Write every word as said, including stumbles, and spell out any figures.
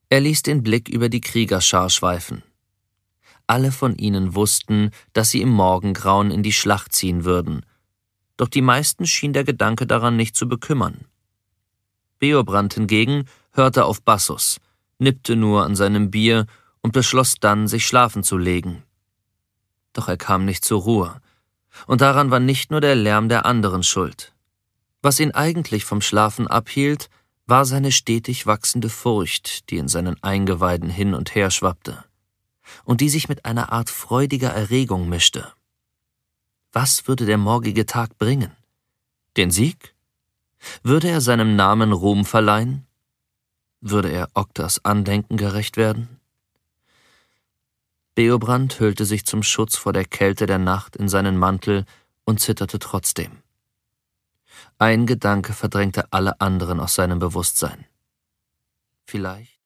Er ließ den Blick über die Kriegerschar schweifen. Alle von ihnen wussten, dass sie im Morgengrauen in die Schlacht ziehen würden, doch die meisten schien der Gedanke daran nicht zu bekümmern. Beobrand hingegen hörte auf Bassus, nippte nur an seinem Bier und beschloss dann, sich schlafen zu legen. Doch er kam nicht zur Ruhe, und daran war nicht nur der Lärm der anderen schuld. Was ihn eigentlich vom Schlafen abhielt, war seine stetig wachsende Furcht, die in seinen Eingeweiden hin und her schwappte und die sich mit einer Art freudiger Erregung mischte. Was würde der morgige Tag bringen? Den Sieg? Würde er seinem Namen Ruhm verleihen? Würde er Oktas Andenken gerecht werden? Beobrand hüllte sich zum Schutz vor der Kälte der Nacht in seinen Mantel und zitterte trotzdem. Ein Gedanke verdrängte alle anderen aus seinem Bewusstsein. Vielleicht